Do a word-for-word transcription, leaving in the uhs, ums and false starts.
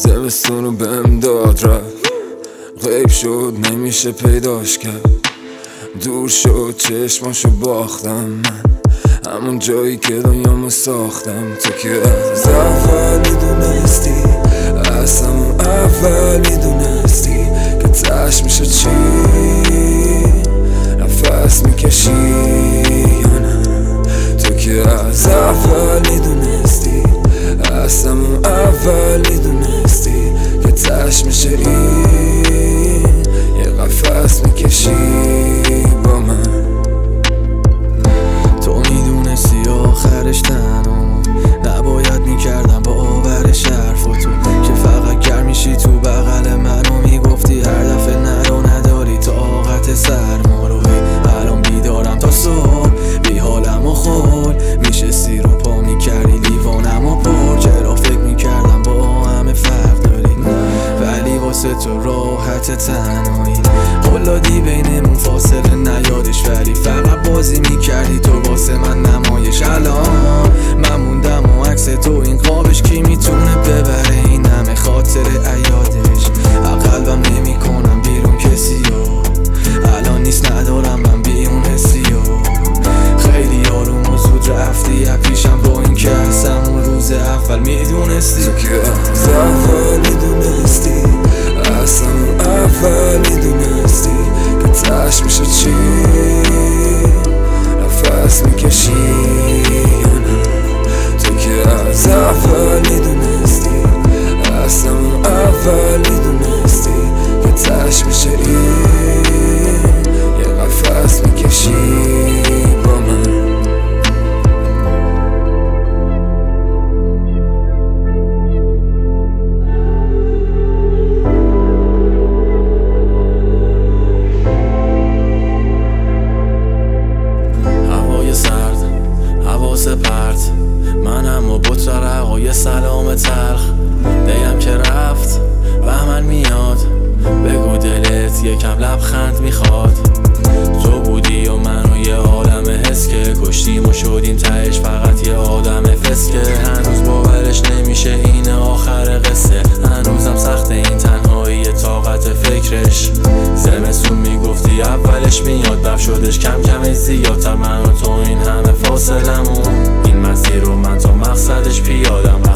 زمستون رو بهم داد رفت، غیب شد نمیشه پیداش کرد، دور شد چشماشو باختم من، همون جایی که دنیامو ساختم. تو که از اول میدونستی، از همون اول میدونستی که تش میشه چی، نفس میکشی یا نه. تو که از اول میدونستی، از همون اول میدونستی که تش میشه این، یه قفس میکشی با من. تو میدونستی آخرش تنها نباید میکردم با آورش حرف و تو که فقط گرم میشی تو بغل منو میگفتی هر دفعه نرو نداری طاقت سرما رو. الان بیدارم تا صبح بی حالم و خول میشستی رو پا میکردی لیوانم و پر. چرا فکر میکردم با همه فرق داری، ولی واسه تو راحت تنهایی قلادی بینمون فاصله نیادش، ولی فقط بازی میکردی تو واسه من نمایش. الان من موندم و عکس تو این قابش کی میتونه ببره این همه خاطر ایادش. قلبم نمی کنم بیرون کسی و الان نیست ندارم من بیون حسی و خیلی آروم و زود رفتی پیشم با این که از همون روز اول میدونستی. تو که از اول میدونستی، از همون اول میدونستی که تش میشه چی، نفس میکشی یا نه. تو که از اول میدونستی، از همون اول میدونستی که تش میشه این، یه قفس میکشی با من. پرت منم و بط رقای سلام تلخ دیم که رفت بهمن میاد، بگو دلت یکم لبخند میخواد. تو بودی و من و یه عالم حس که کشتیم و شدیم تهش فقط یه آدم فسکه. هنوز باورش نمیشه این آخر قصه، هنوزم سخته این تنهایی طاقت فکرش. زمستون میگفتی اولش میاد، بف شدش کم کم زیادتر من و تو این همه فاصلمون. این مسیر رو من تا مقصدش پیادم،